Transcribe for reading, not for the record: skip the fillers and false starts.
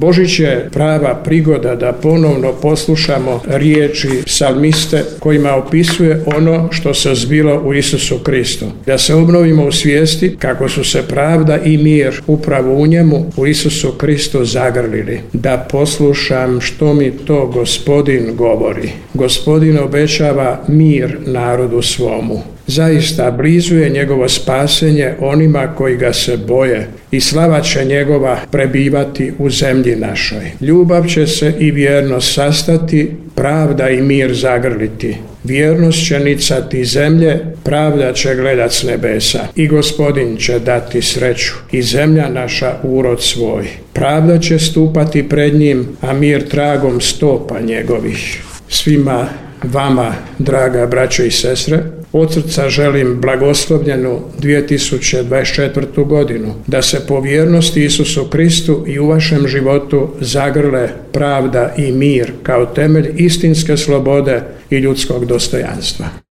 Božić je prava prigoda da ponovno poslušamo riječi psalmiste kojima opisuje ono što se zbilo u Isusu Kristu. Da se obnovimo u svijesti kako su se pravda i mir upravo u njemu, u Isusu Kristu zagrlili. Da poslušam što mi to Gospodin govori. Gospodin obećava mir narodu svomu. Zaista blizu je njegovo spasenje onima koji ga se boje i slava će njegova prebivati u zemlji našoj. Ljubav će se i vjernost sastati, pravda i mir zagrliti. Vjernost će nicati zemlje, pravda će gledat s nebesa i Gospodin će dati sreću i zemlja naša urod svoj. Pravda će stupati pred njim, a mir tragom stopa njegovih. Svima vama, draga braćo i sestre, od srca želim blagoslovljenu 2024. godinu, da se po vjernosti Isusu Kristu i u vašem životu zagrle pravda i mir kao temelj istinske slobode i ljudskog dostojanstva.